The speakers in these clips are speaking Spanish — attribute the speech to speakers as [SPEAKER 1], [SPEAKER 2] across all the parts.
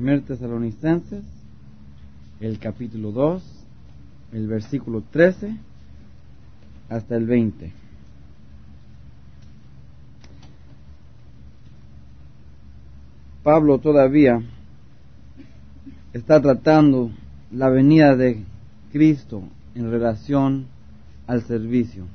[SPEAKER 1] 1 Tesalonicenses, el capítulo 2, el versículo 13 hasta el 20. Pablo todavía está tratando la venida de Cristo en relación al servicio,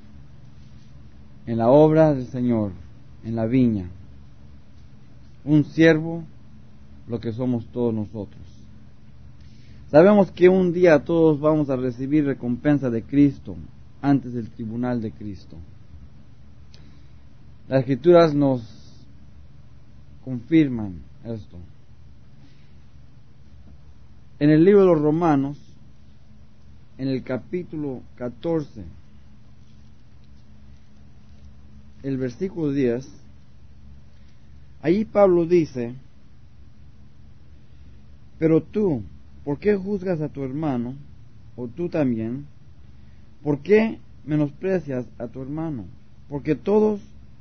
[SPEAKER 1] en la obra del Señor, en la viña. Un siervo, lo que somos todos nosotros. Sabemos que un día todos vamos a recibir recompensa de Cristo antes del tribunal de Cristo. Las Escrituras nos confirman esto. En el libro de los Romanos, en el capítulo 14, el versículo 10, allí Pablo dice: pero tú, ¿por qué juzgas a tu hermano? O tú también, ¿por qué menosprecias a tu hermano? Porque todos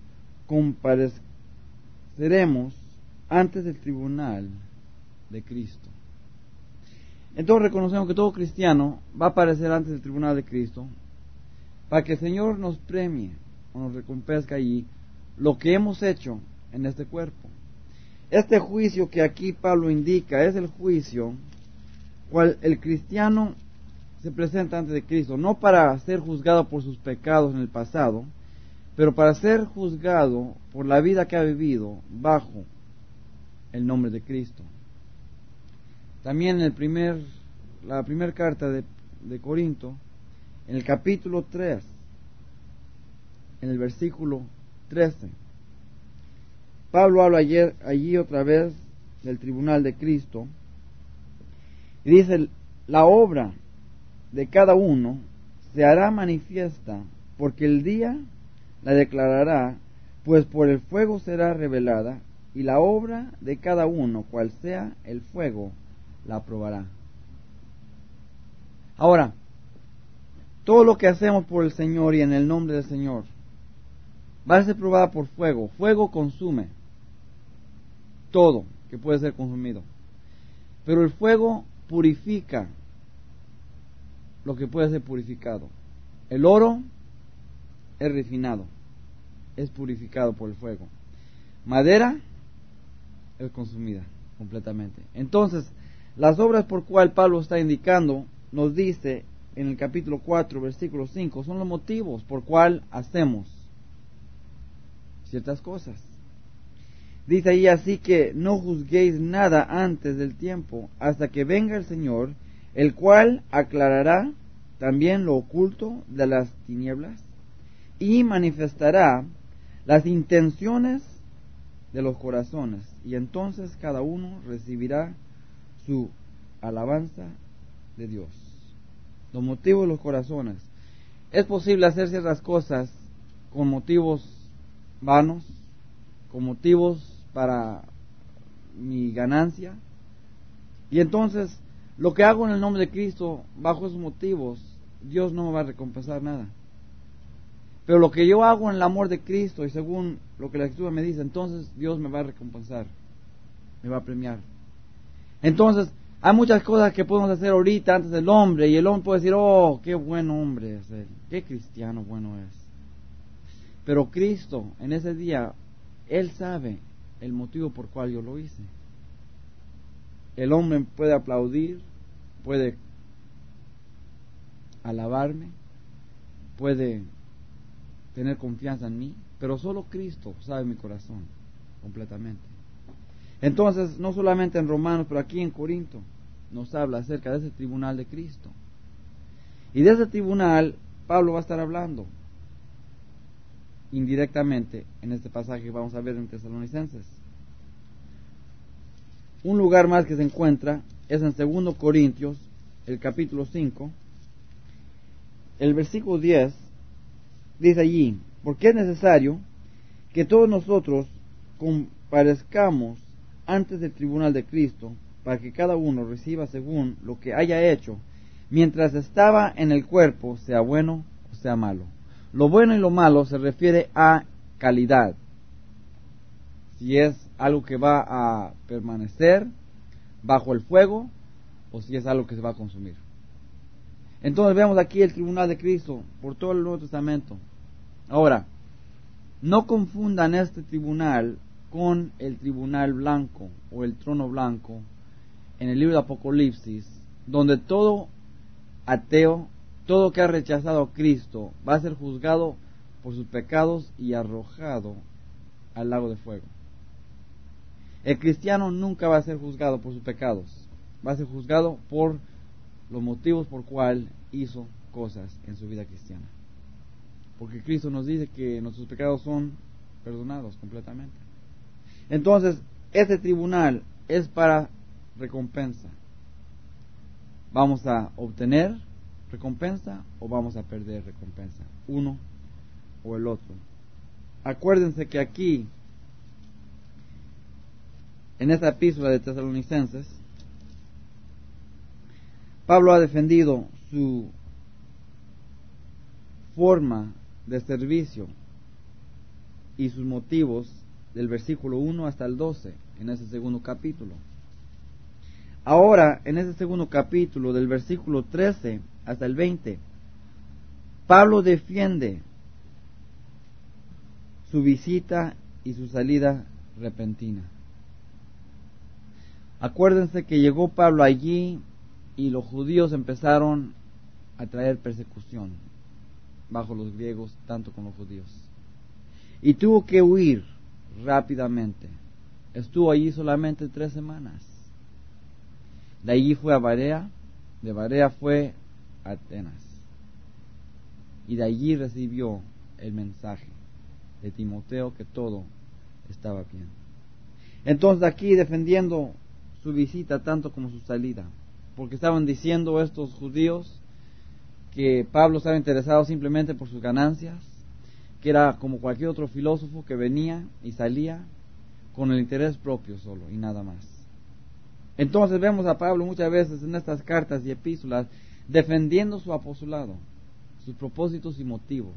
[SPEAKER 1] compareceremos antes del tribunal de Cristo. Entonces reconocemos que todo cristiano va a aparecer antes del tribunal de Cristo para que el Señor nos premie o nos recompense allí lo que hemos hecho en este cuerpo. Este juicio que aquí Pablo indica es el juicio cual el cristiano se presenta ante de Cristo, no para ser juzgado por sus pecados en el pasado, pero para ser juzgado por la vida que ha vivido bajo el nombre de Cristo. También en la primera carta de Corinto, en el capítulo 3, en el versículo 13, Pablo habla allí otra vez del tribunal de Cristo y dice: la obra de cada uno se hará manifiesta, porque el día la declarará, pues por el fuego será revelada, y la obra de cada uno, cual sea el fuego, la probará. Ahora, todo lo que hacemos por el Señor y en el nombre del Señor va a ser probada por fuego. Fuego consume todo que puede ser consumido, pero el fuego purifica lo que puede ser purificado. El oro es refinado, es purificado por el fuego. Madera es consumida completamente. Entonces, las obras por cual Pablo está indicando, nos dice en el capítulo 4, versículo 5, son los motivos por cual hacemos ciertas cosas. Dice ahí: así que no juzguéis nada antes del tiempo, hasta que venga el Señor, el cual aclarará también lo oculto de las tinieblas y manifestará las intenciones de los corazones, y entonces cada uno recibirá su alabanza de Dios. Los motivos de los corazones. Es posible hacer ciertas cosas con motivos vanos, con motivos para mi ganancia, y entonces lo que hago en el nombre de Cristo bajo esos motivos, Dios no me va a recompensar nada. Pero lo que yo hago en el amor de Cristo y según lo que la Escritura me dice, entonces Dios me va a recompensar, me va a premiar. Entonces hay muchas cosas que podemos hacer ahorita antes del hombre, y el hombre puede decir: oh, qué buen hombre es él, qué cristiano bueno es. Pero Cristo en ese día, Él sabe el motivo por cual yo lo hice. El hombre puede aplaudir, puede alabarme, puede tener confianza en mí, pero solo Cristo sabe mi corazón completamente. Entonces, no solamente en Romanos, pero aquí en Corinto nos habla acerca de ese tribunal de Cristo. Y de ese tribunal Pablo va a estar hablando indirectamente en este pasaje que vamos a ver en Tesalonicenses. Un lugar más que se encuentra es en 2 Corintios, el capítulo 5, el versículo 10, dice allí: porque es necesario que todos nosotros comparezcamos antes del tribunal de Cristo, para que cada uno reciba según lo que haya hecho, mientras estaba en el cuerpo, sea bueno o sea malo. Lo bueno y lo malo se refiere a calidad. Si es algo que va a permanecer bajo el fuego o si es algo que se va a consumir. Entonces vemos aquí el tribunal de Cristo por todo el Nuevo Testamento. Ahora, no confundan este tribunal con el tribunal blanco o el trono blanco en el libro de Apocalipsis, donde todo ateo, todo que ha rechazado a Cristo, va a ser juzgado por sus pecados y arrojado al lago de fuego. El cristiano nunca va a ser juzgado por sus pecados, va a ser juzgado por los motivos por cual hizo cosas en su vida cristiana. Porque Cristo nos dice que nuestros pecados son perdonados completamente. Entonces, este tribunal es para recompensa. ¿Vamos a obtener recompensa o vamos a perder recompensa? Uno o el otro. Acuérdense que aquí, en esta epístola de Tesalonicenses, Pablo ha defendido su forma de servicio y sus motivos del versículo 1 hasta el 12 en ese segundo capítulo. Ahora, en ese segundo capítulo, del versículo 13 hasta el 20, Pablo defiende su visita y su salida repentina. Acuérdense que llegó Pablo allí y los judíos empezaron a traer persecución bajo los griegos, tanto como los judíos. Y tuvo que huir rápidamente. Estuvo allí solamente 3 semanas. De allí fue a Berea, de Berea fue a Atenas. Y de allí recibió el mensaje de Timoteo que todo estaba bien. Entonces aquí defendiendo su visita tanto como su salida, porque estaban diciendo estos judíos que Pablo estaba interesado simplemente por sus ganancias, que era como cualquier otro filósofo que venía y salía con el interés propio solo y nada más. Entonces vemos a Pablo muchas veces en estas cartas y epístolas defendiendo su apostolado, sus propósitos y motivos.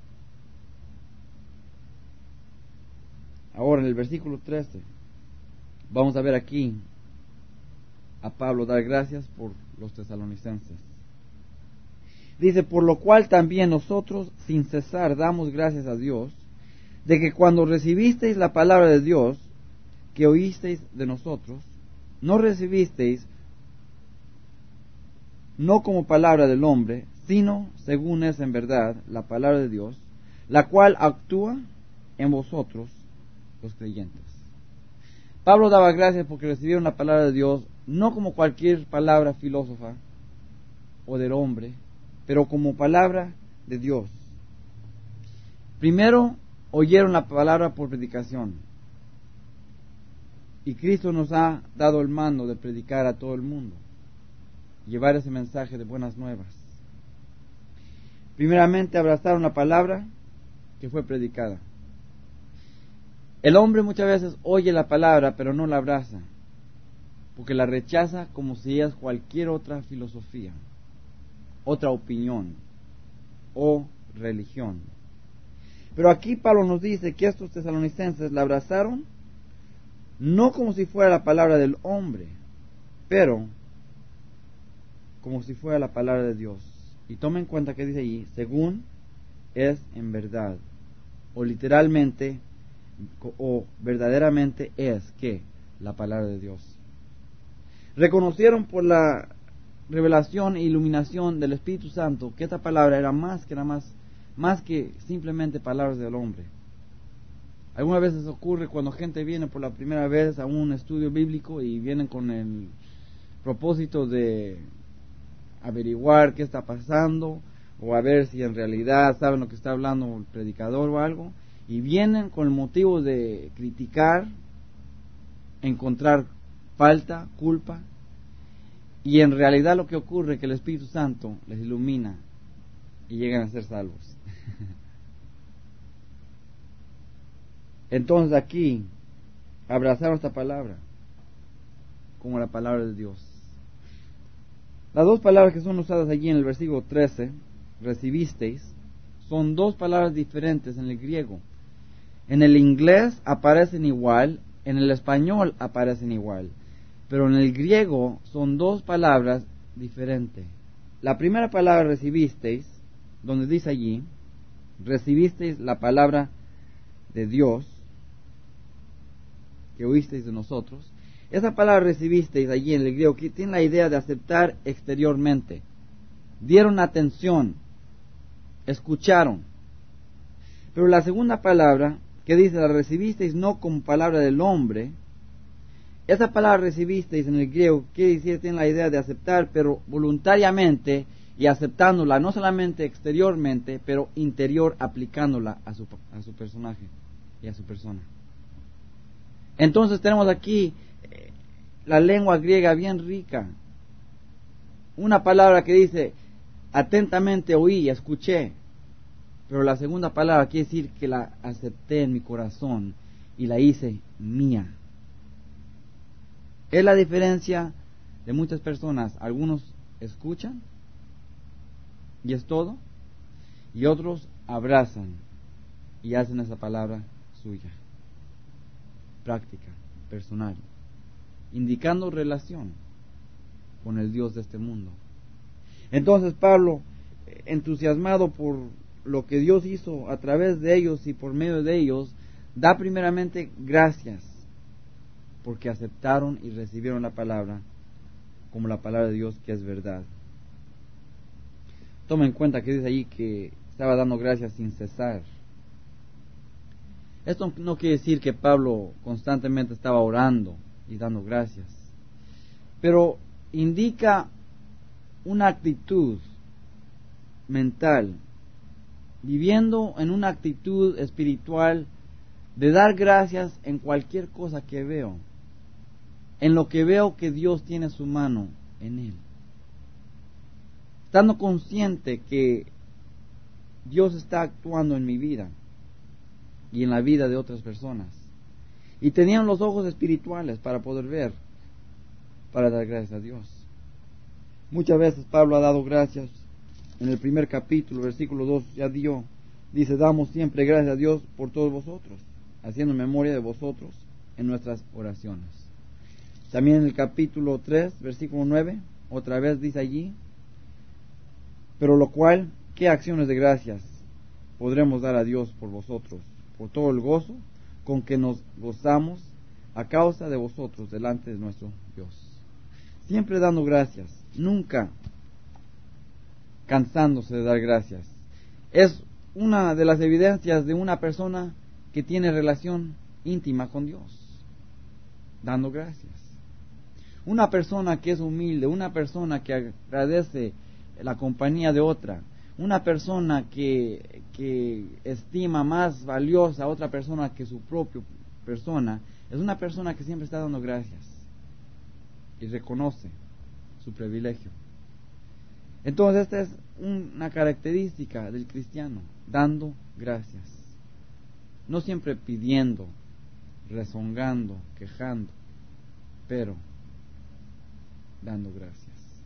[SPEAKER 1] Ahora en el versículo 13 vamos a ver aquí a Pablo dar gracias por los tesalonicenses. Dice, por lo cual también nosotros sin cesar damos gracias a Dios, de que cuando recibisteis la palabra de Dios, que oísteis de nosotros, no recibisteis no como palabra del hombre, sino según es en verdad la palabra de Dios, la cual actúa en vosotros los creyentes. Pablo daba gracias porque recibieron la palabra de Dios, no como cualquier palabra filósofa o del hombre, pero como palabra de Dios. Primero oyeron la palabra por predicación, y Cristo nos ha dado el mando de predicar a todo el mundo, llevar ese mensaje de buenas nuevas. Primeramente abrazaron la palabra que fue predicada. El hombre muchas veces oye la palabra pero no la abraza, porque la rechaza como si es cualquier otra filosofía, otra opinión o religión. Pero aquí Pablo nos dice que estos tesalonicenses la abrazaron no como si fuera la palabra del hombre, pero como si fuera la palabra de Dios. Y tomen en cuenta que dice allí, según es en verdad, o literalmente, o verdaderamente es que la palabra de Dios. Reconocieron por la revelación e iluminación del Espíritu Santo que esta palabra era más que simplemente palabras del hombre. Algunas veces ocurre cuando gente viene por la primera vez a un estudio bíblico y vienen con el propósito de averiguar qué está pasando o a ver si en realidad saben lo que está hablando el predicador o algo, y vienen con el motivo de criticar, encontrar falta, culpa, y en realidad lo que ocurre es que el Espíritu Santo les ilumina y llegan a ser salvos. Entonces aquí abrazaron esta palabra como la palabra de Dios. Las dos palabras que son usadas allí en el versículo 13, recibisteis, son dos palabras diferentes en el griego. En el inglés aparecen igual, en el español aparecen igual. Pero en el griego son dos palabras diferentes. La primera palabra recibisteis, donde dice allí, recibisteis la palabra de Dios, que oísteis de nosotros. Esa palabra recibisteis allí en el griego, que tiene la idea de aceptar exteriormente. Dieron atención, escucharon. Pero la segunda palabra, que dice, la recibisteis no como palabra del hombre, esa palabra recibisteis en el griego quiere decir, tiene la idea de aceptar, pero voluntariamente, y aceptándola no solamente exteriormente, pero interior, aplicándola a su personaje y a su persona. Entonces tenemos aquí la lengua griega bien rica. Una palabra que dice, atentamente oí, escuché. Pero la segunda palabra quiere decir que la acepté en mi corazón y la hice mía. Es la diferencia de muchas personas. Algunos escuchan y es todo, y otros abrazan y hacen esa palabra suya, práctica, personal, indicando relación con el Dios de este mundo. Entonces Pablo, entusiasmado por lo que Dios hizo a través de ellos y por medio de ellos, da primeramente gracias porque aceptaron y recibieron la palabra como la palabra de Dios, que es verdad. Toma en cuenta que dice allí que estaba dando gracias sin cesar. Esto no quiere decir que Pablo constantemente estaba orando y dando gracias, pero indica una actitud mental, viviendo en una actitud espiritual de dar gracias en cualquier cosa que veo, en lo que veo que Dios tiene su mano en él, estando consciente que Dios está actuando en mi vida y en la vida de otras personas, y tenían los ojos espirituales para poder ver, para dar gracias a Dios. Muchas veces Pablo ha dado gracias. En el primer capítulo, versículo 2, ya dice, damos siempre gracias a Dios por todos vosotros, haciendo memoria de vosotros en nuestras oraciones. También en el capítulo 3, versículo 9, otra vez dice allí, pero lo cual, ¿qué acciones de gracias podremos dar a Dios por vosotros? Por todo el gozo con que nos gozamos a causa de vosotros delante de nuestro Dios. Siempre dando gracias, nunca cansándose de dar gracias. Es una de las evidencias de una persona que tiene relación íntima con Dios, dando gracias. Una persona que es humilde, una persona que agradece la compañía de otra, una persona que estima más valiosa a otra persona que su propia persona, es una persona que siempre está dando gracias y reconoce su privilegio. Entonces esta es una característica del cristiano, dando gracias, no siempre pidiendo, rezongando, quejando, pero dando gracias.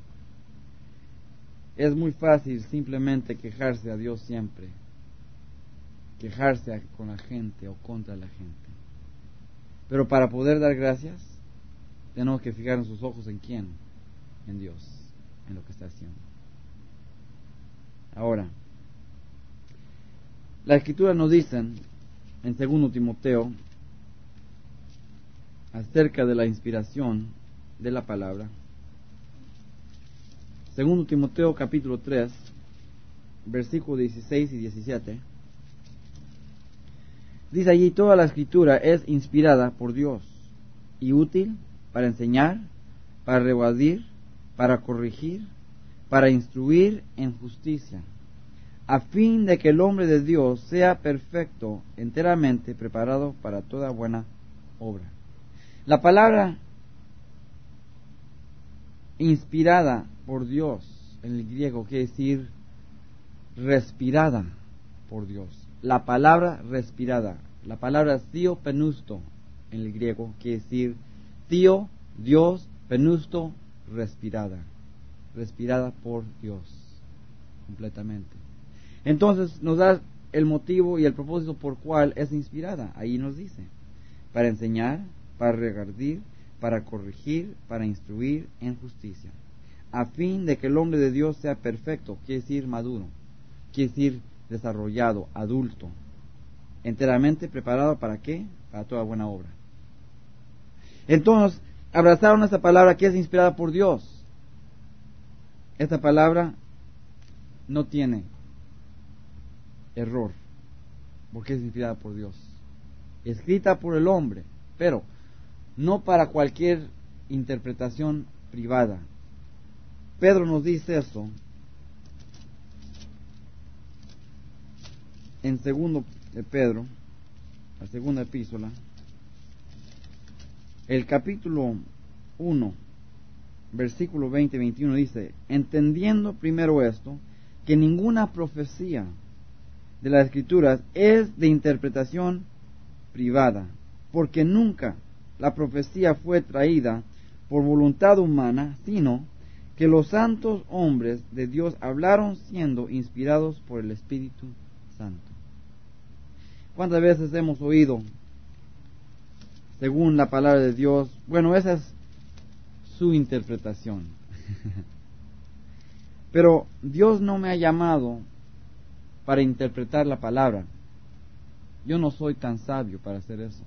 [SPEAKER 1] Es muy fácil simplemente quejarse a Dios siempre, quejarse con la gente o contra la gente, pero para poder dar gracias tenemos que fijar nuestros ojos en quién, en Dios, en lo que está haciendo. Ahora, la Escritura nos dice en 2 Timoteo acerca de la inspiración de la palabra. 2 Timoteo capítulo 3, versículos 16 y 17. Dice allí, toda la Escritura es inspirada por Dios y útil para enseñar, para redarguir, para corregir, para instruir en justicia, a fin de que el hombre de Dios sea perfecto, enteramente preparado para toda buena obra. La palabra inspirada por Dios en el griego quiere decir respirada por Dios. La palabra respirada, la palabra theo penusto en el griego quiere decir theo, Dios, penusto, respirada por Dios completamente. Entonces nos da el motivo y el propósito por cual es inspirada. Ahí nos dice, para enseñar, para redarguir, para corregir, para instruir en justicia, a fin de que el hombre de Dios sea perfecto, quiere decir maduro, quiere decir desarrollado, adulto, enteramente preparado ¿para qué? Para toda buena obra. Entonces, abrazaron esta palabra que es inspirada por Dios. Esta palabra no tiene error, porque es inspirada por Dios, escrita por el hombre, pero no para cualquier interpretación privada. Pedro nos dice eso en segundo de Pedro, la segunda epístola, el capítulo 1, versículo 20-21 dice: entendiendo primero esto, que ninguna profecía de las Escrituras es de interpretación privada, porque nunca la profecía fue traída por voluntad humana, sino que los santos hombres de Dios hablaron siendo inspirados por el Espíritu Santo. ¿Cuántas veces hemos oído, según la palabra de Dios? Bueno, esa es su interpretación. Pero Dios no me ha llamado para interpretar la palabra. Yo no soy tan sabio para hacer eso,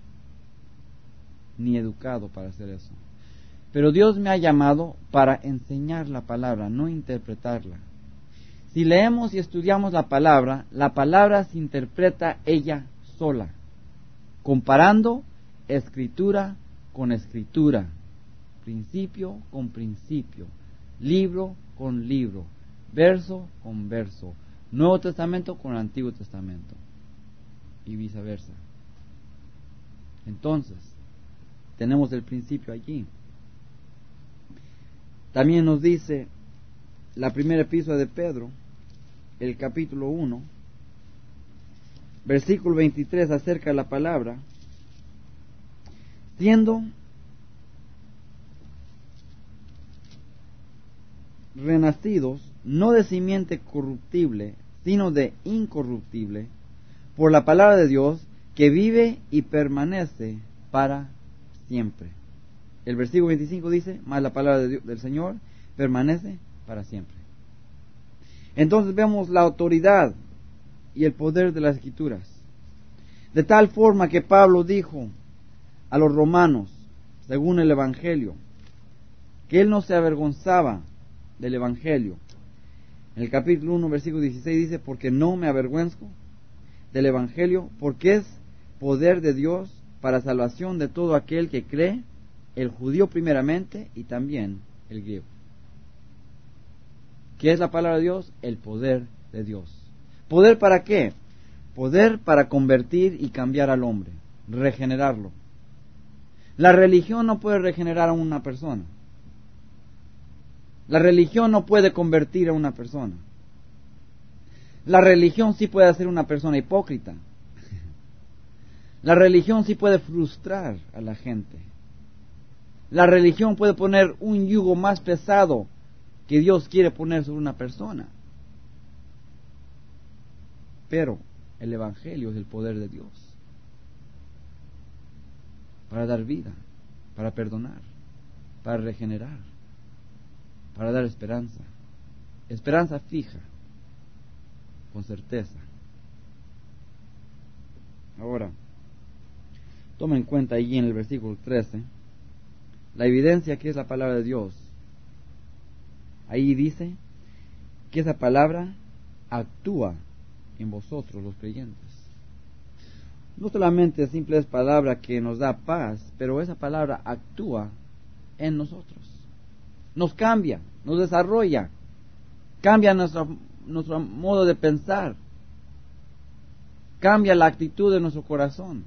[SPEAKER 1] ni educado para hacer eso. Pero Dios me ha llamado para enseñar la palabra, no interpretarla. Si leemos y estudiamos la palabra se interpreta ella sola, comparando escritura con escritura, principio con principio, libro con libro, verso con verso, Nuevo Testamento con Antiguo Testamento, y viceversa. Entonces, tenemos el principio allí. También nos dice la primera epístola de Pedro, el capítulo 1, versículo 23, acerca de la palabra: siendo renacidos no de simiente corruptible, sino de incorruptible, por la palabra de Dios, que vive y permanece para siempre. El versículo 25 dice: mas la palabra de Dios, del Señor permanece para siempre. Entonces vemos la autoridad y el poder de las Escrituras, de tal forma que Pablo dijo a los romanos, según el Evangelio, que él no se avergonzaba del Evangelio. En el capítulo 1, versículo 16 dice: porque no me avergüenzo del Evangelio, porque es poder de Dios para salvación de todo aquel que cree, el judío primeramente y también el griego. ¿Qué es la palabra de Dios? El poder de Dios. ¿Poder para qué? Poder para convertir y cambiar al hombre, regenerarlo. La religión no puede regenerar a una persona. La religión no puede convertir a una persona. La religión sí puede hacer una persona hipócrita. La religión sí puede frustrar a la gente. La religión puede poner un yugo más pesado que Dios quiere poner sobre una persona. Pero el Evangelio es el poder de Dios para dar vida, para perdonar, para regenerar, para dar esperanza. Esperanza fija, con certeza. Ahora, toma en cuenta allí en el versículo 13 la evidencia que es la palabra de Dios. Ahí dice que esa palabra actúa en vosotros los creyentes. No solamente simple es palabra que nos da paz, pero esa palabra actúa en nosotros. Nos cambia, nos desarrolla, cambia nuestro modo de pensar, cambia la actitud de nuestro corazón,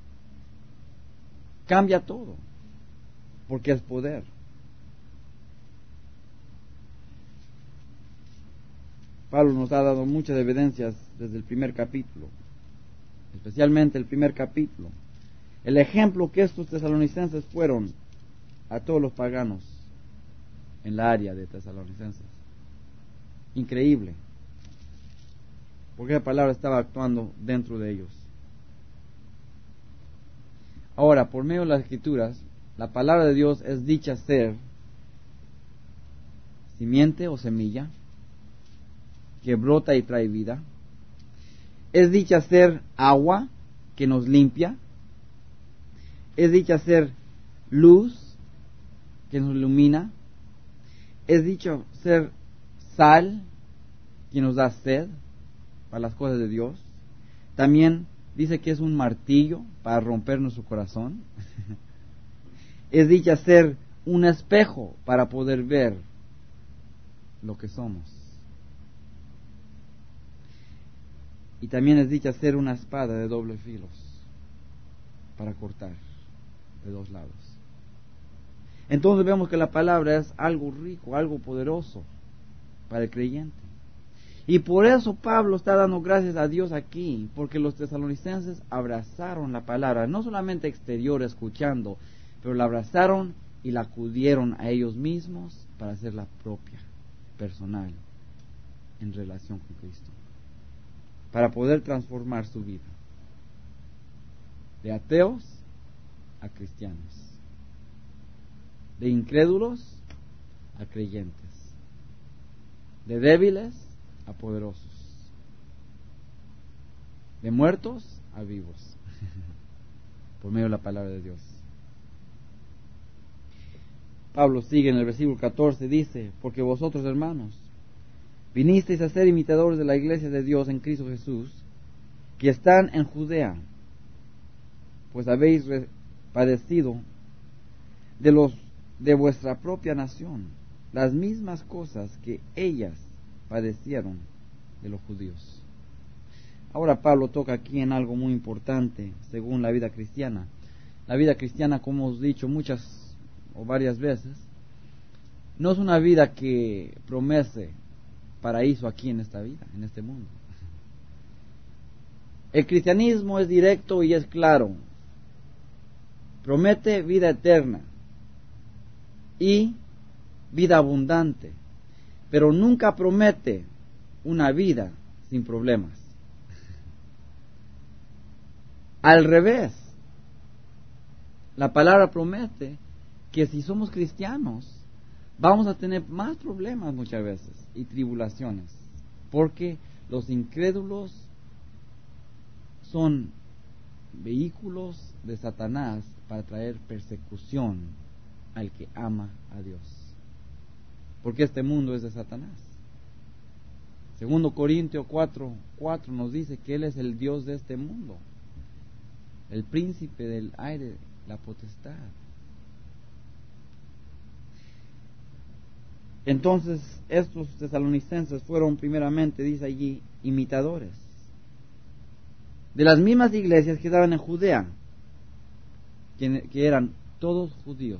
[SPEAKER 1] cambia todo, porque es poder. Pablo nos ha dado muchas evidencias desde el primer capítulo, especialmente el primer capítulo. El ejemplo que estos tesalonicenses fueron a todos los paganos en la área de tesalonicenses. Increíble, porque la palabra estaba actuando dentro de ellos. Ahora, por medio de las Escrituras, la palabra de Dios es dicha ser simiente o semilla que brota y trae vida. Es dicha ser agua que nos limpia. Es dicha ser luz que nos ilumina. Es dicho ser sal que nos da sed para las cosas de Dios. También dice que es un martillo para romper nuestro corazón. Es dicha ser un espejo para poder ver lo que somos. Y también es dicha ser una espada de doble filos para cortar de dos lados. Entonces vemos que la palabra es algo rico, algo poderoso para el creyente. Y por eso Pablo está dando gracias a Dios aquí, porque los tesalonicenses abrazaron la palabra, no solamente exterior escuchando, pero la abrazaron y la acudieron a ellos mismos para hacerla propia, personal, en relación con Cristo, para poder transformar su vida de ateos a cristianos, de incrédulos a creyentes, de débiles a poderosos, de muertos a vivos, por medio de la palabra de Dios. Pablo sigue en el versículo 14, dice: porque vosotros, hermanos, vinisteis a ser imitadores de la iglesia de Dios en Cristo Jesús, que están en Judea, pues habéis padecido de vuestra propia nación las mismas cosas que ellas padecieron de los judíos. Ahora Pablo toca aquí en algo muy importante según la vida cristiana. La vida cristiana, como hemos dicho muchas o varias veces, no es una vida que promete paraíso aquí en esta vida, en este mundo. El cristianismo es directo y es claro. Promete vida eterna y vida abundante, pero nunca promete una vida sin problemas. Al revés, la palabra promete que si somos cristianos vamos a tener más problemas muchas veces y tribulaciones, porque los incrédulos son vehículos de Satanás para traer persecución al que ama a Dios, porque este mundo es de Satanás. Segundo Corintios 4:4 nos dice que Él es el Dios de este mundo, el príncipe del aire, la potestad. Entonces estos tesalonicenses fueron primeramente, dice allí, imitadores de las mismas iglesias que estaban en Judea, que eran todos judíos.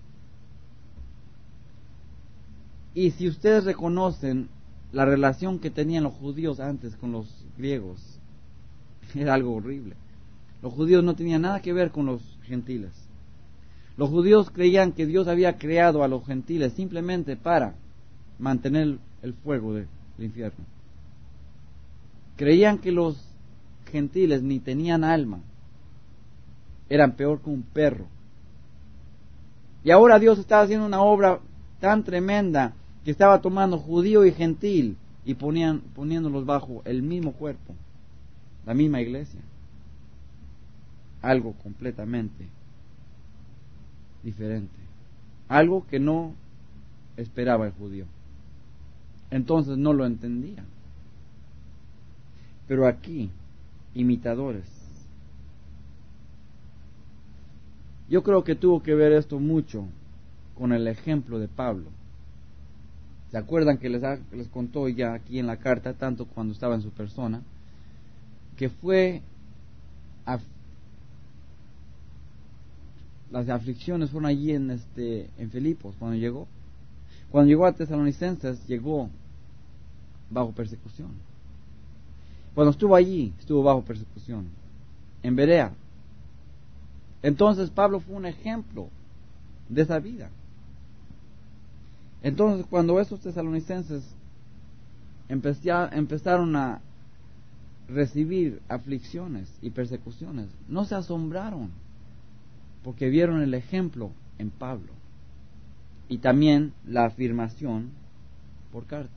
[SPEAKER 1] Y si ustedes reconocen la relación que tenían los judíos antes con los griegos, era algo horrible. Los judíos no tenían nada que ver con los gentiles. Los judíos creían que Dios había creado a los gentiles simplemente para mantener el fuego del infierno. Creían que los gentiles ni tenían alma, eran peor que un perro. Y ahora Dios estaba haciendo una obra tan tremenda que estaba tomando judío y gentil y poniéndolos bajo el mismo cuerpo, la misma iglesia. Algo completamente diferente, algo que no esperaba el judío. Entonces no lo entendía. Pero aquí, imitadores. Yo creo que tuvo que ver esto mucho con el ejemplo de Pablo. ¿Se acuerdan que les contó ya aquí en la carta, tanto cuando estaba en su persona, que fue las aflicciones fueron allí en Filipos cuando llegó? Cuando llegó a Tesalonicenses, llegó bajo persecución. Cuando estuvo allí, estuvo bajo persecución. En Berea. Entonces Pablo fue un ejemplo de esa vida. Entonces cuando esos tesalonicenses empezaron a recibir aflicciones y persecuciones, no se asombraron, porque vieron el ejemplo en Pablo y también la afirmación por carta.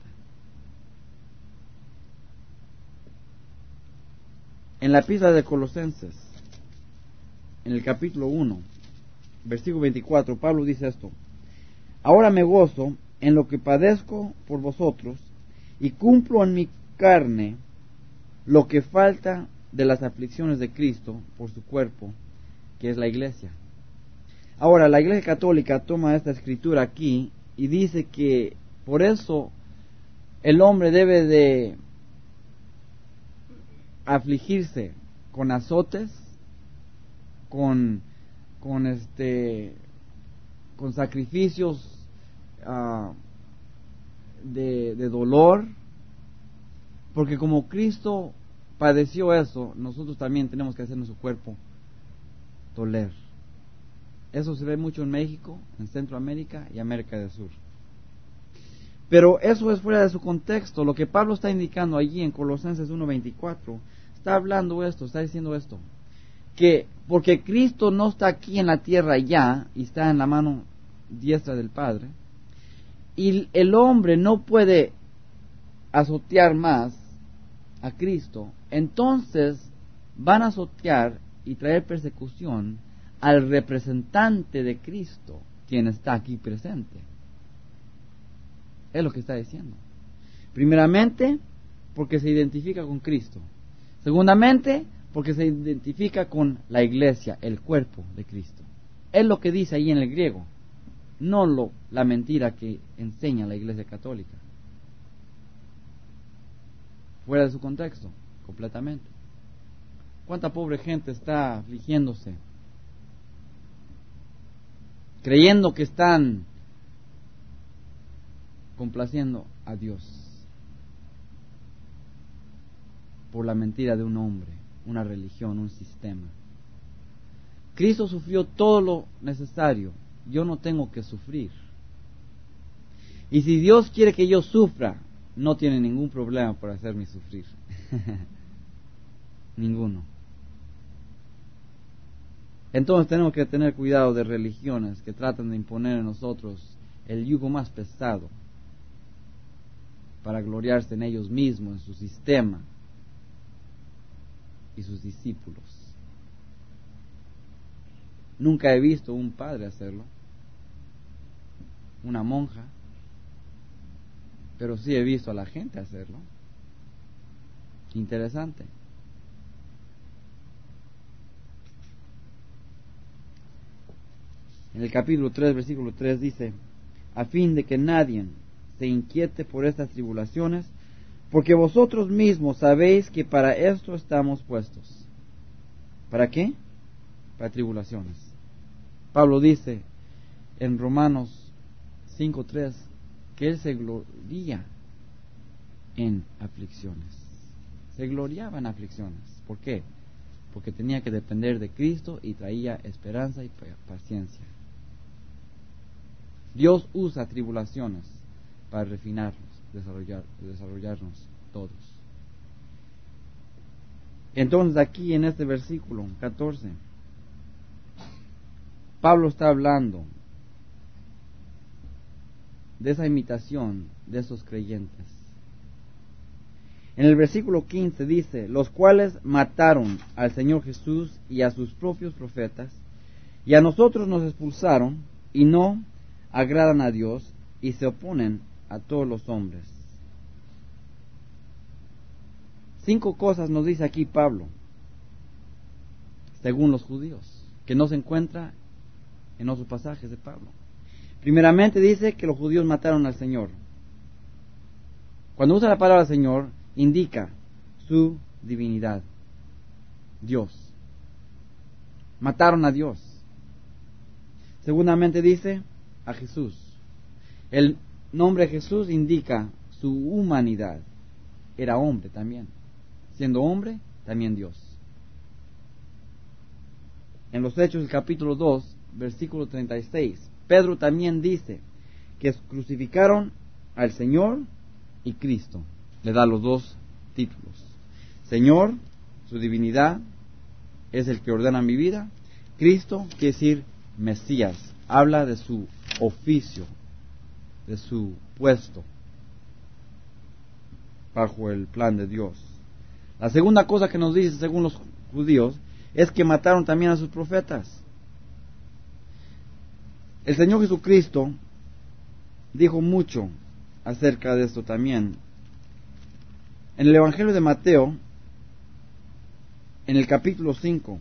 [SPEAKER 1] En la epístola de Colosenses, en el capítulo 1, versículo 24, Pablo dice esto: ahora me gozo en lo que padezco por vosotros y cumplo en mi carne lo que falta de las aflicciones de Cristo por su cuerpo, que es la iglesia. Ahora, la Iglesia Católica toma esta escritura aquí y dice que por eso el hombre debe de afligirse con azotes, con sacrificios de dolor, porque como Cristo padeció eso, nosotros también tenemos que hacer nuestro cuerpo doler. Eso se ve mucho en México, en Centroamérica y América del Sur. Pero eso es fuera de su contexto. Lo que Pablo está indicando allí en Colosenses 1:24, está hablando esto, está diciendo esto, que porque Cristo no está aquí en la tierra ya, y está en la mano diestra del Padre, y el hombre no puede azotear más a Cristo, entonces van a azotear y traer persecución al representante de Cristo, quien está aquí presente. Es lo que está diciendo. Primeramente, porque se identifica con Cristo. Segundamente, porque se identifica con la iglesia, el cuerpo de Cristo. Es lo que dice ahí en el griego, no la mentira que enseña la Iglesia Católica. Fuera de su contexto, completamente. ¿Cuánta pobre gente está afligiéndose, creyendo que están complaciendo a Dios por la mentira de un hombre, una religión, un sistema? Cristo sufrió todo lo necesario. Yo no tengo que sufrir. Y si Dios quiere que yo sufra, no tiene ningún problema por hacerme sufrir. Ninguno. Entonces tenemos que tener cuidado de religiones que tratan de imponer en nosotros el yugo más pesado para gloriarse en ellos mismos, en su sistema y sus discípulos. Nunca he visto un padre hacerlo, una monja, pero sí he visto a la gente hacerlo. Interesante. En el capítulo 3, versículo 3 dice: a fin de que nadie se inquiete por estas tribulaciones, porque vosotros mismos sabéis que para esto estamos puestos. ¿Para qué? Para tribulaciones. Pablo dice en Romanos 5:3 que él se gloria en aflicciones. Se gloriaba en aflicciones. ¿Por qué? Porque tenía que depender de Cristo y traía esperanza y paciencia. Dios usa tribulaciones para refinarnos, desarrollarnos todos. Entonces aquí en este versículo 14, Pablo está hablando de esa imitación de esos creyentes. En el versículo 15 dice: los cuales mataron al Señor Jesús y a sus propios profetas, y a nosotros nos expulsaron, y no agradan a Dios, y se oponen a todos los hombres. 5 cosas nos dice aquí Pablo, según los judíos, que no se encuentra en otros pasajes de Pablo. Primeramente dice que los judíos mataron al Señor. Cuando usa la palabra Señor, indica su divinidad, Dios. Mataron a Dios. Segundamente dice a Jesús. El nombre Jesús indica su humanidad. Era hombre también. Siendo hombre, también Dios. En los Hechos, el capítulo 2, versículo 36, Pedro también dice que crucificaron al Señor y Cristo. Le da los dos títulos. Señor, su divinidad, es el que ordena mi vida. Cristo quiere decir Mesías, habla de su oficio, de su puesto bajo el plan de Dios. La segunda cosa que nos dice, según los judíos, es que mataron también a sus profetas. El Señor Jesucristo dijo mucho acerca de esto también. En el Evangelio de Mateo, en el capítulo 5,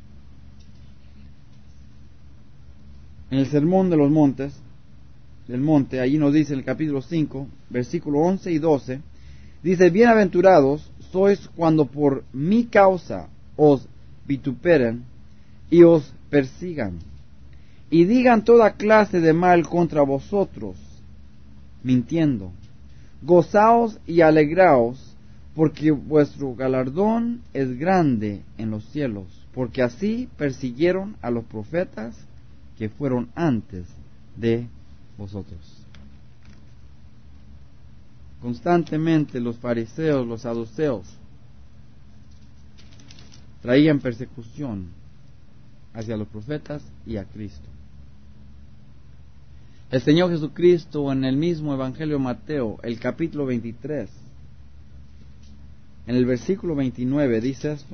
[SPEAKER 1] en el Sermón de los Montes, del monte, allí nos dice en el capítulo 5, versículo 11 y 12, dice: bienaventurados sois cuando por mi causa os vituperen y os persigan, y digan toda clase de mal contra vosotros, mintiendo. Gozaos y alegraos, porque vuestro galardón es grande en los cielos, porque así persiguieron a los profetas que fueron antes de vosotros. Constantemente los fariseos, los saduceos, traían persecución hacia los profetas y a Cristo. El Señor Jesucristo, en el mismo Evangelio de Mateo, el capítulo 23, en el versículo 29, dice esto: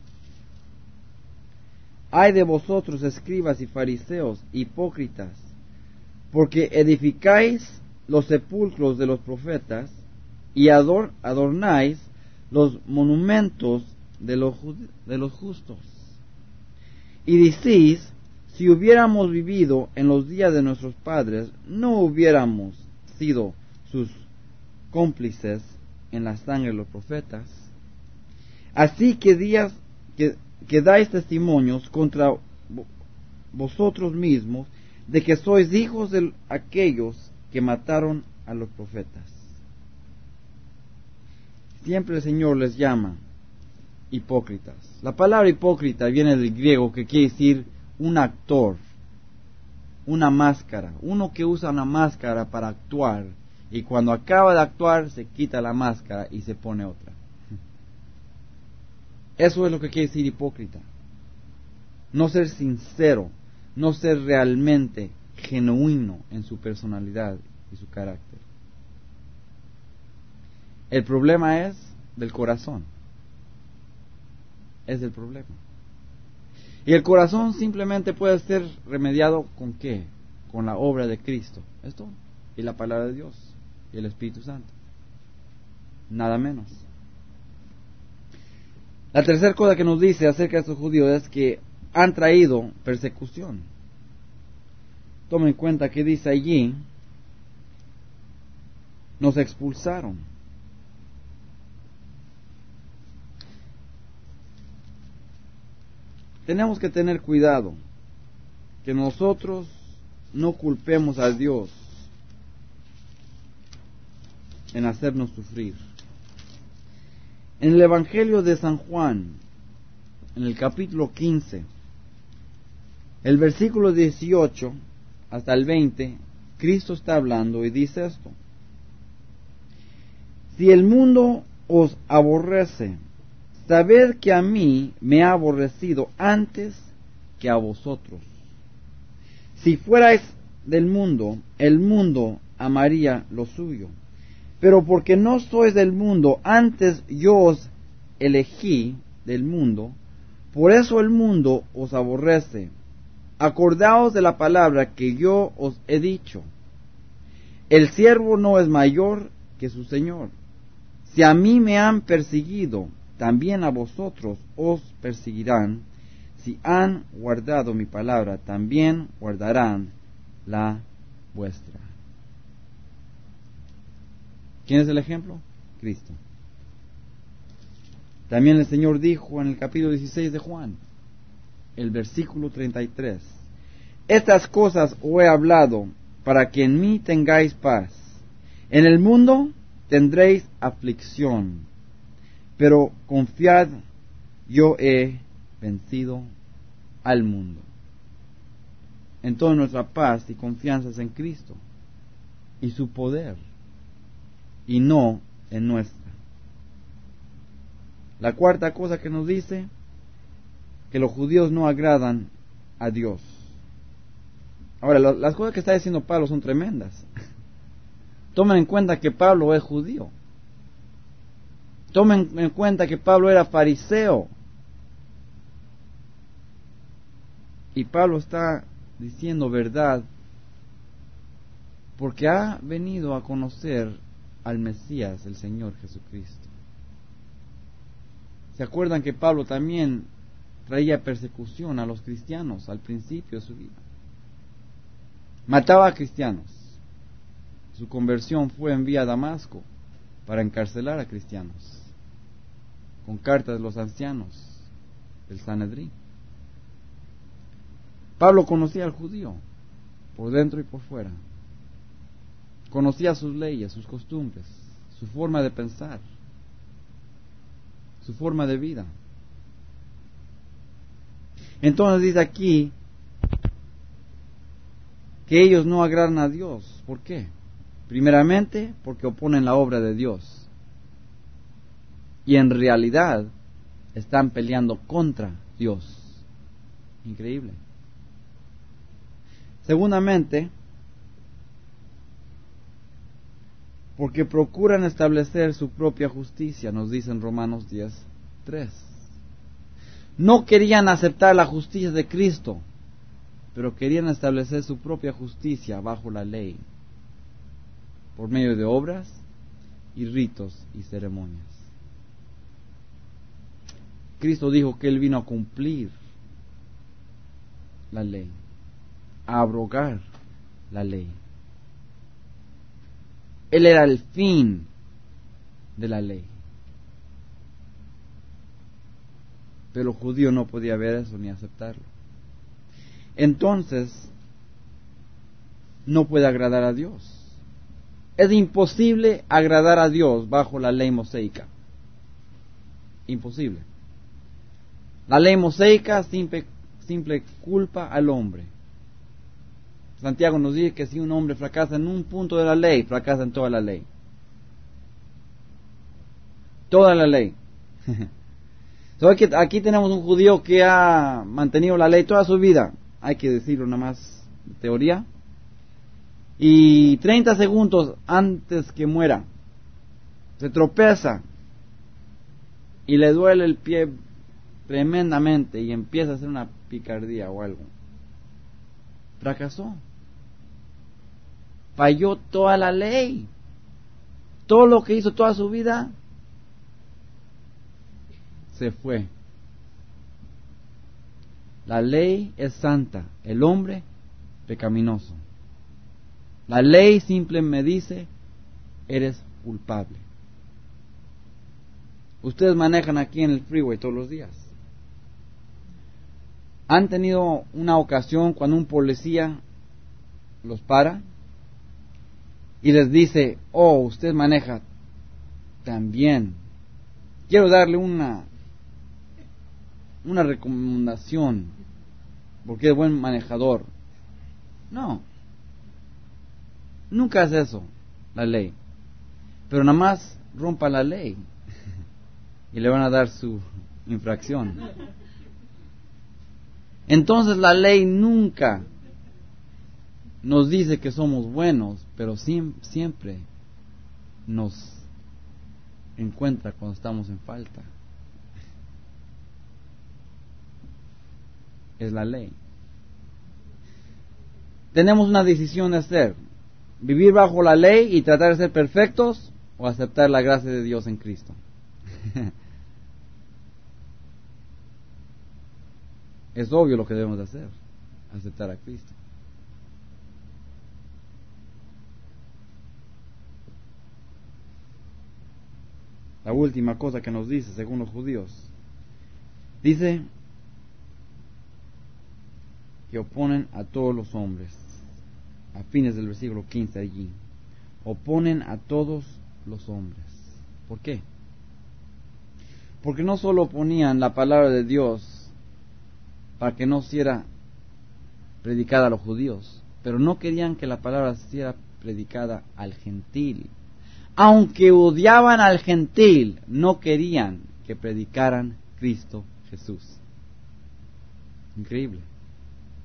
[SPEAKER 1] ay de vosotros, escribas y fariseos, hipócritas, porque edificáis los sepulcros de los profetas y adornáis los monumentos de los justos. Y decís: si hubiéramos vivido en los días de nuestros padres, no hubiéramos sido sus cómplices en la sangre de los profetas. Así que dais testimonios contra vosotros mismos de que sois hijos de aquellos que mataron a los profetas. Siempre el Señor les llama hipócritas. La palabra hipócrita viene del griego, que quiere decir un actor, una máscara, uno que usa una máscara para actuar, y cuando acaba de actuar se quita la máscara y se pone otra. Eso es lo que quiere decir hipócrita. No ser sincero, no ser realmente genuino en su personalidad y su carácter. El problema es del corazón. Es el problema. Y el corazón simplemente puede ser remediado ¿con qué? Con la obra de Cristo. Esto. Y la palabra de Dios. Y el Espíritu Santo. Nada menos. La tercera cosa que nos dice acerca de estos judíos es que han traído persecución. Tomen en cuenta que dice allí: nos expulsaron. Tenemos que tener cuidado que nosotros no culpemos a Dios en hacernos sufrir. En el Evangelio de San Juan, en el capítulo 15, el versículo 18 hasta el 20, Cristo está hablando y dice esto: si el mundo os aborrece, sabed que a mí me ha aborrecido antes que a vosotros. Si fuerais del mundo, el mundo amaría lo suyo. Pero porque no sois del mundo, antes yo os elegí del mundo, por eso el mundo os aborrece. Acordaos de la palabra que yo os he dicho: el siervo no es mayor que su señor. Si a mí me han perseguido, también a vosotros os perseguirán. Si han guardado mi palabra, también guardarán la vuestra. ¿Quién es el ejemplo? Cristo. También el Señor dijo en el capítulo 16 de Juan, el versículo 33: estas cosas os he hablado para que en mí tengáis paz. En el mundo tendréis aflicción, pero confiad, yo he vencido al mundo. Entonces nuestra paz y confianza es en Cristo y su poder, y no en nuestra. La cuarta cosa que nos dice, que los judíos no agradan a Dios. Ahora, las cosas que está diciendo Pablo son tremendas. Tomen en cuenta que Pablo es judío. Tomen en cuenta que Pablo era fariseo. Y Pablo está diciendo verdad porque ha venido a conocer al Mesías, el Señor Jesucristo. ¿Se acuerdan que Pablo también traía persecución a los cristianos al principio de su vida? Mataba a cristianos. Su conversión fue en vía a Damasco para encarcelar a cristianos, con cartas de los ancianos del Sanedrín. Pablo conocía al judío, por dentro y por fuera. Conocía sus leyes, sus costumbres, su forma de pensar, su forma de vida. Entonces dice aquí que ellos no agradan a Dios. ¿Por qué? Primeramente, porque oponen la obra de Dios. Y en realidad están peleando contra Dios. Increíble. Segundamente, porque procuran establecer su propia justicia, nos dice en Romanos 10:3. No querían aceptar la justicia de Cristo, pero querían establecer su propia justicia bajo la ley, por medio de obras y ritos y ceremonias. Cristo dijo que Él vino a cumplir la ley, a abrogar la ley. Él era el fin de la ley. Pero el judío no podía ver eso ni aceptarlo. Entonces, no puede agradar a Dios. Es imposible agradar a Dios bajo la ley mosaica. Imposible. La ley mosaica simple culpa al hombre. Santiago nos dice que si un hombre fracasa en un punto de la ley, fracasa en toda la ley. Toda la ley. Aquí tenemos un judío que ha mantenido la ley toda su vida. Hay que decirlo nada más de teoría. Y 30 segundos antes que muera, se tropeza y le duele el pie tremendamente y empieza a hacer una picardía o algo. Fracasó. Falló toda la ley. Todo lo que hizo toda su vida se fue. La ley es santa, el hombre pecaminoso. La ley simple me dice, eres culpable. Ustedes manejan aquí en el freeway todos los días. ¿Han tenido una ocasión cuando un policía los para y les dice, oh, usted maneja tan bien, quiero darle una recomendación porque es buen manejador? No, nunca hace eso la ley, pero nada más rompa la ley y le van a dar su infracción. Entonces la ley nunca nos dice que somos buenos, pero siempre nos encuentra cuando estamos en falta. Es la ley. Tenemos una decisión de hacer: vivir bajo la ley y tratar de ser perfectos, o aceptar la gracia de Dios en Cristo. Es obvio lo que debemos de hacer: aceptar a Cristo. La última cosa que nos dice, según los judíos, dice que oponen a todos los hombres. A fines del versículo 15 allí, oponen a todos los hombres. ¿Por qué? Porque no solo oponían la palabra de Dios para que no fuera predicada a los judíos, pero no querían que la palabra fuera predicada al gentil. Aunque odiaban al gentil, no querían que predicaran Cristo Jesús. Increíble.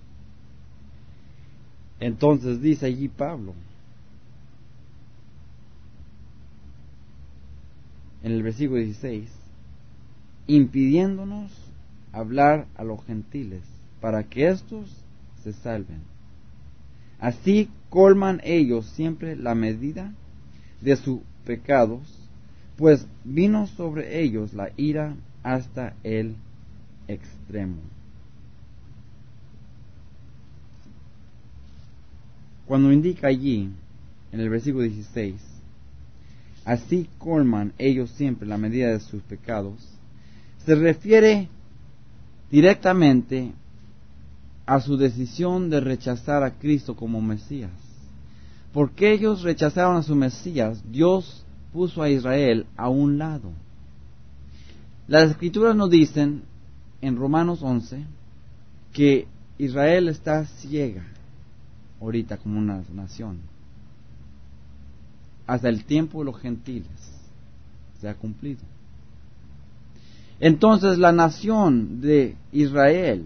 [SPEAKER 1] Entonces dice allí Pablo, en el versículo 16, impidiéndonos hablar a los gentiles, para que éstos se salven. Así colman ellos siempre la medida de sus pecados, pues vino sobre ellos la ira hasta el extremo. Cuando indica allí, en el versículo 16, así colman ellos siempre la medida de sus pecados, se refiere directamente a su decisión de rechazar a Cristo como Mesías. Porque ellos rechazaron a su Mesías, Dios puso a Israel a un lado. Las Escrituras nos dicen, en Romanos 11, que Israel está ciega ahorita como una nación. Hasta el tiempo de los gentiles se ha cumplido. Entonces la nación de Israel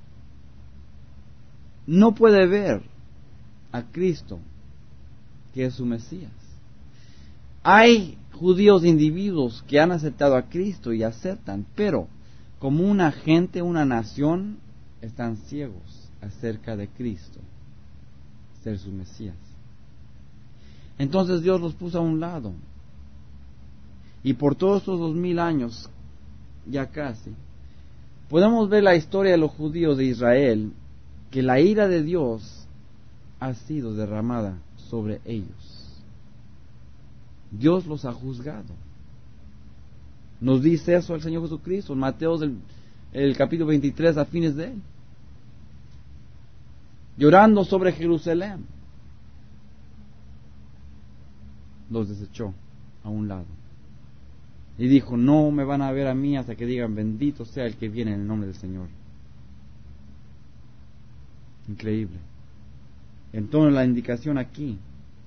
[SPEAKER 1] no puede ver a Cristo, que es su Mesías. Hay judíos individuos que han aceptado a Cristo y aceptan, pero como una gente, una nación, están ciegos acerca de Cristo, ser su Mesías. Entonces Dios los puso a un lado. Y por todos estos 2000 años, ya casi, podemos ver la historia de los judíos de Israel, que la ira de Dios ha sido derramada sobre ellos. Dios los ha juzgado. Nos dice eso el Señor Jesucristo en Mateo el capítulo 23, a fines de él, llorando sobre Jerusalén. Los desechó a un lado y dijo, no me van a ver a mí hasta que digan, bendito sea el que viene en el nombre del Señor. Increíble. Entonces la indicación aquí,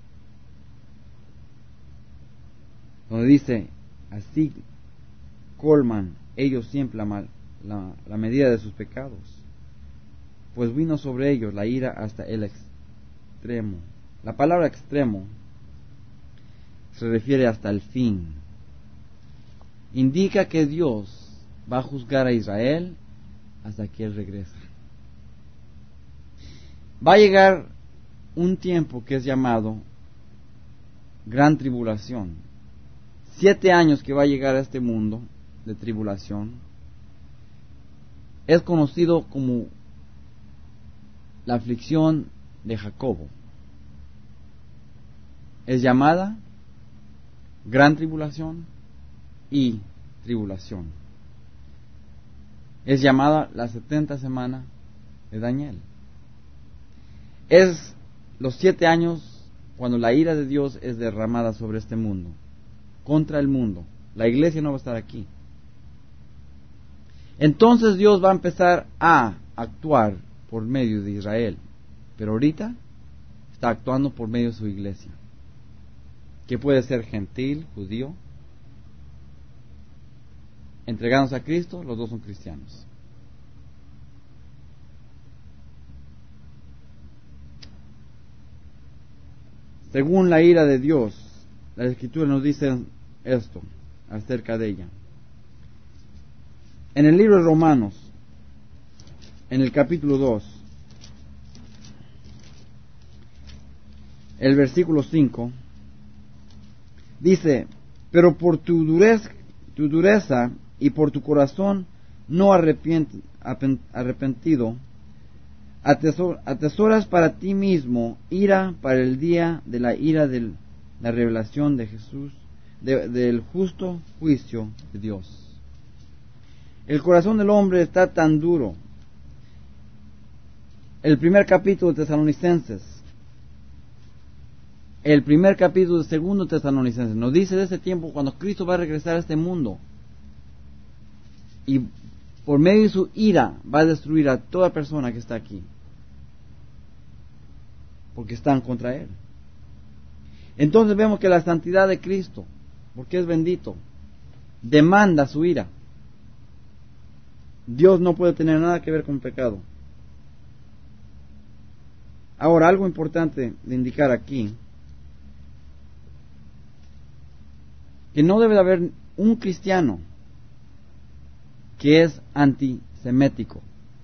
[SPEAKER 1] donde dice, así colman ellos siempre la medida de sus pecados, pues vino sobre ellos la ira hasta el extremo. La palabra extremo se refiere hasta el fin. Indica que Dios va a juzgar a Israel hasta que Él regresa. Va a llegar un tiempo que es llamado gran tribulación. 7 años que va a llegar a este mundo de tribulación. Es conocido como la aflicción de Jacobo. Es llamada gran tribulación y tribulación. Es llamada la 70 semana de Daniel. Es los 7 años cuando la ira de Dios es derramada sobre este mundo, contra el mundo. La iglesia no va a estar aquí. Entonces Dios va a empezar a actuar por medio de Israel, pero ahorita está actuando por medio de su iglesia, que puede ser gentil, judío, entregándose a Cristo, los dos son cristianos. Según la ira de Dios, las Escrituras nos dicen esto acerca de ella. En el libro de Romanos, en el capítulo 2, el versículo 5, dice, pero por tu dureza y por tu corazón no arrepentido, atesoras para ti mismo ira para el día de la ira de la revelación de Jesús, del justo juicio de Dios. El corazón del hombre está tan duro. El primer capítulo de Tesalonicenses, el primer capítulo de segundo Tesalonicenses nos dice de ese tiempo cuando Cristo va a regresar a este mundo y por medio de su ira va a destruir a toda persona que está aquí, porque están contra Él. Entonces vemos que la santidad de Cristo, porque es bendito, demanda su ira. Dios no puede tener nada que ver con pecado. Ahora, algo importante de indicar aquí, que no debe de haber un cristiano que es antisemético.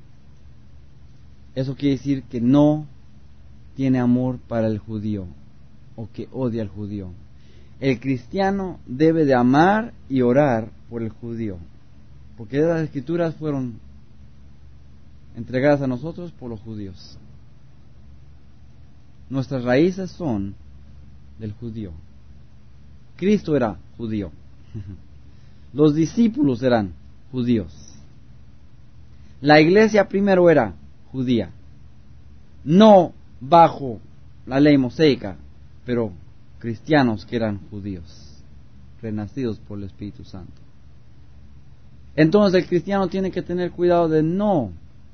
[SPEAKER 1] Eso quiere decir que no tiene amor para el judío o que odia al judío. El cristiano debe de amar y orar por el judío, porque las escrituras fueron entregadas a nosotros por los judíos. Nuestras raíces son del judío. Cristo era judío. Los discípulos eran judíos. La iglesia primero era judía, no bajo la ley mosaica, pero cristianos que eran judíos, renacidos por el Espíritu Santo. Entonces el cristiano tiene que tener cuidado de no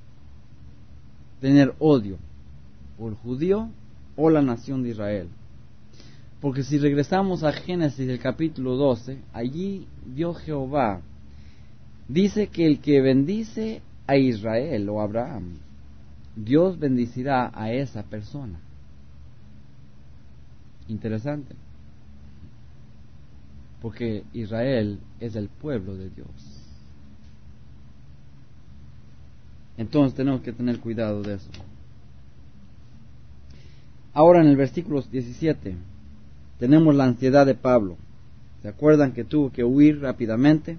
[SPEAKER 1] tener odio por el judío o la nación de Israel. Porque si regresamos a Génesis el capítulo 12, allí Dios Jehová dice que el que bendice a Israel o a Abraham, Dios bendecirá a esa persona. Interesante. Porque Israel es el pueblo de Dios. Entonces tenemos que tener cuidado de eso. Ahora en el versículo 17 tenemos la ansiedad de Pablo. ¿Se acuerdan que tuvo que huir rápidamente?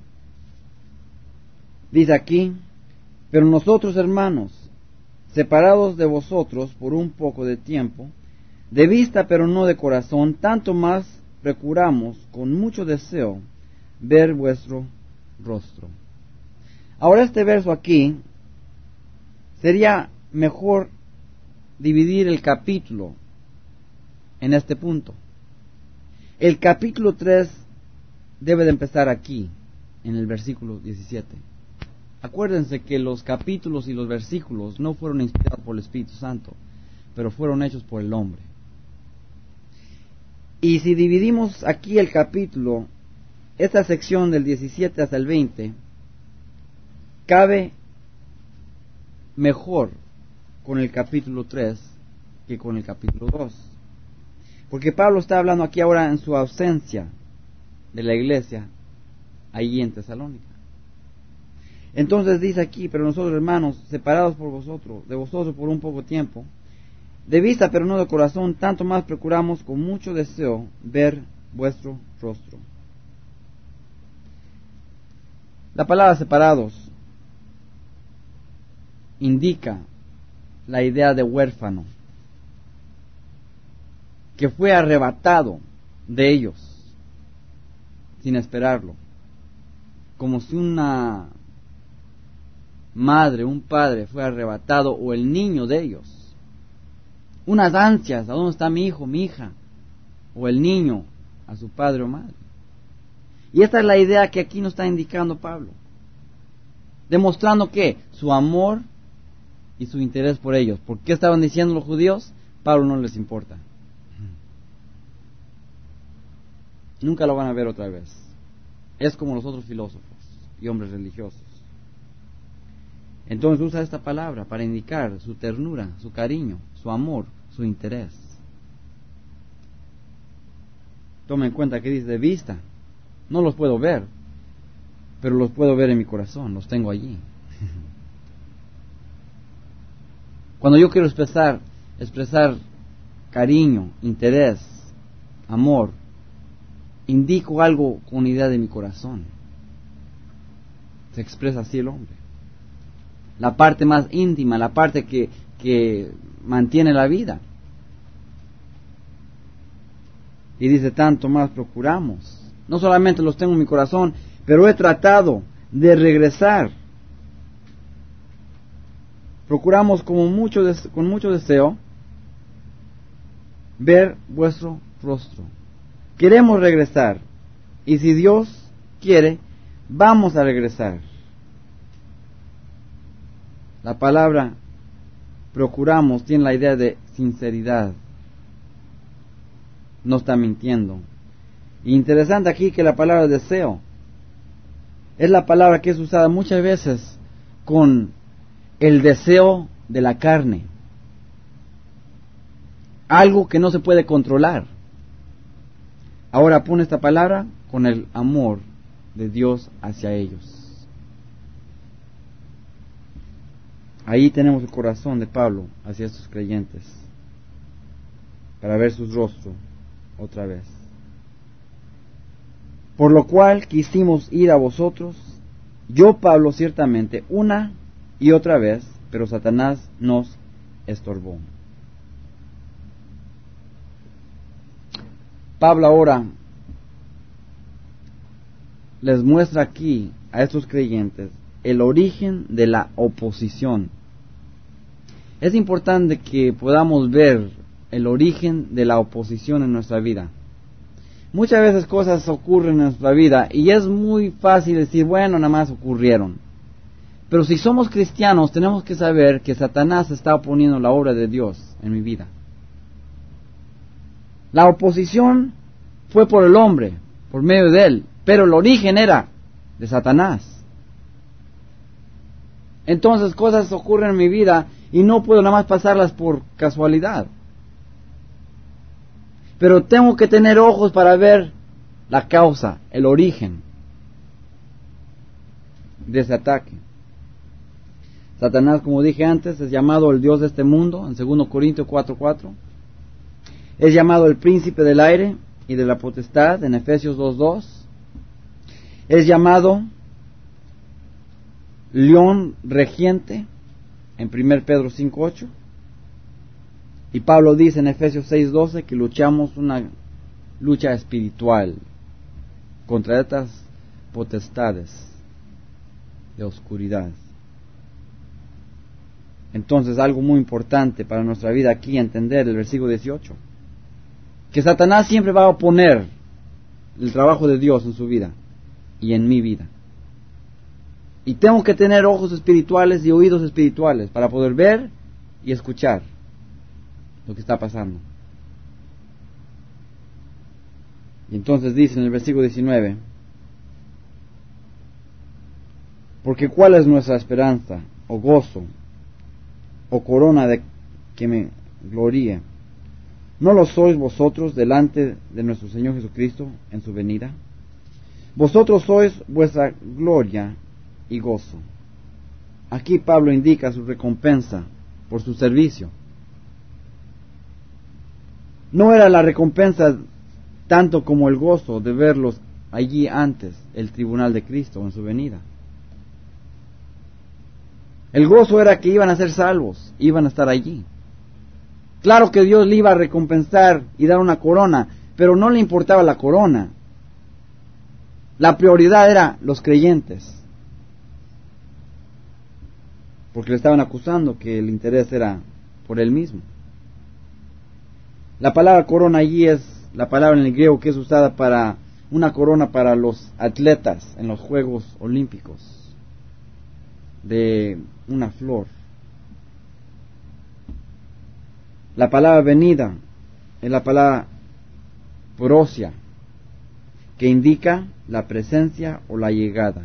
[SPEAKER 1] Dice aquí: pero nosotros, hermanos, separados de vosotros por un poco de tiempo, de vista pero no de corazón, tanto más procuramos con mucho deseo ver vuestro rostro. Ahora este verso aquí, sería mejor dividir el capítulo en este punto. El capítulo 3 debe de empezar aquí, en el versículo 17. Acuérdense que los capítulos y los versículos no fueron inspirados por el Espíritu Santo, pero fueron hechos por el hombre. Y si dividimos aquí el capítulo, esta sección del 17 hasta el 20, cabe mejor con el capítulo 3 que con el capítulo 2. Porque Pablo está hablando aquí ahora en su ausencia de la iglesia, allí en Tesalónica. Entonces dice aquí: pero nosotros, hermanos, separados de vosotros por un poco tiempo, de vista pero no de corazón, tanto más procuramos con mucho deseo ver vuestro rostro. La palabra separados indica la idea de huérfano, que fue arrebatado de ellos sin esperarlo, como si una madre, un padre fue arrebatado, o el niño de ellos. Unas ansias: ¿a dónde está mi hijo, mi hija? O el niño a su padre o madre. Y esta es la idea que aquí nos está indicando Pablo, demostrando que su amor y su interés por ellos. ¿Por qué estaban diciendo los judíos? Pablo no les importa. Nunca lo van a ver otra vez. Es como los otros filósofos y hombres religiosos. Entonces usa esta palabra para indicar su ternura, su cariño, su amor, su interés. Toma en cuenta que dice de vista. No los puedo ver, pero los puedo ver en mi corazón, los tengo allí. Cuando yo quiero expresar cariño, interés, amor, indico algo con idea de mi corazón. Se expresa así el hombre. La parte más íntima, la parte que mantiene la vida. Y dice: tanto más procuramos. No solamente los tengo en mi corazón, pero he tratado de regresar. Procuramos con mucho deseo ver vuestro rostro. Queremos regresar, y si Dios quiere, vamos a regresar. La palabra procuramos tiene la idea de sinceridad. No está mintiendo. Y interesante aquí que la palabra deseo es la palabra que es usada muchas veces con el deseo de la carne. algo que no se puede controlar. Ahora pone esta palabra con el amor de Dios hacia ellos. Ahí tenemos el corazón de Pablo hacia estos creyentes, para ver sus rostros otra vez. Por lo cual quisimos ir a vosotros, yo Pablo ciertamente, una y otra vez, pero Satanás nos estorbó. Pablo ahora les muestra aquí a estos creyentes el origen de la oposición. Es importante que podamos ver el origen de la oposición en nuestra vida. Muchas veces cosas ocurren en nuestra vida y es muy fácil decir, bueno, nada más ocurrieron. Pero si somos cristianos tenemos que saber que Satanás está oponiendo la obra de Dios en mi vida. La oposición fue por el hombre, por medio de él, pero el origen era de Satanás. Entonces cosas ocurren en mi vida y no puedo nada más pasarlas por casualidad. Pero tengo que tener ojos para ver la causa, el origen de ese ataque. Satanás, como dije antes, es llamado el Dios de este mundo, en 2 Corintios 4:4. Es llamado el príncipe del aire y de la potestad, en Efesios 2:2. Es llamado león regiente, en 1 Pedro 5:8. Y Pablo dice en Efesios 6:12 que luchamos una lucha espiritual contra estas potestades de oscuridad. Entonces, algo muy importante para nuestra vida aquí, entender el versículo 18, que Satanás siempre va a oponer el trabajo de Dios en su vida y en mi vida. Y tengo que tener ojos espirituales y oídos espirituales para poder ver y escuchar lo que está pasando. Y entonces dice en el versículo 19, porque ¿cuál es nuestra esperanza, o gozo, o corona de que me gloríe? ¿No lo sois vosotros delante de nuestro Señor Jesucristo en su venida? Vosotros sois vuestra gloria y gozo. Aquí Pablo indica su recompensa por su servicio. No era la recompensa tanto como el gozo de verlos allí antes, el tribunal de Cristo en su venida. El gozo era que iban a ser salvos, iban a estar allí. Claro que Dios le iba a recompensar y dar una corona, pero no le importaba la corona. La prioridad era los creyentes, porque le estaban acusando que el interés era por él mismo. La palabra corona allí es la palabra en el griego que es usada para una corona para los atletas en los Juegos Olímpicos, de una flor. La palabra venida es la palabra prosia, que indica la presencia o la llegada.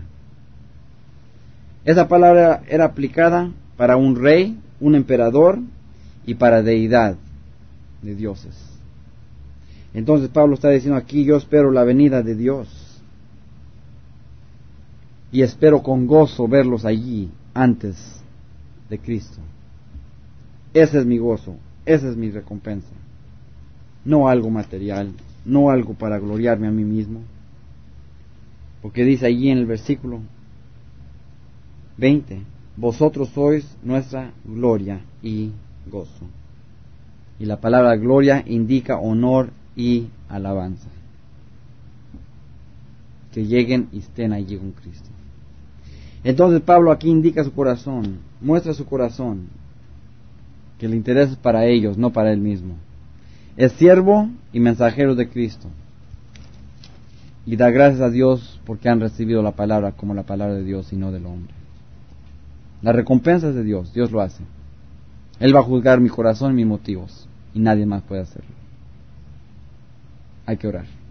[SPEAKER 1] Esa palabra era aplicada para un rey, un emperador y para deidad de dioses. Entonces Pablo está diciendo aquí, yo espero la venida de Dios y espero con gozo verlos allí antes de Cristo. Ese es mi gozo, esa es mi recompensa. No algo material, no algo para gloriarme a mí mismo, porque dice allí en el versículo 20, vosotros sois nuestra gloria y gozo. Y la palabra gloria indica honor y alabanza. Que lleguen y estén allí con Cristo. Entonces Pablo aquí indica su corazón, muestra su corazón, que el interés es para ellos, no para él mismo. Es siervo y mensajero de Cristo. Y da gracias a Dios porque han recibido la palabra como la palabra de Dios y no del hombre. La recompensa es de Dios, Dios lo hace. Él va a juzgar mi corazón y mis motivos, y nadie más puede hacerlo. Hay que orar.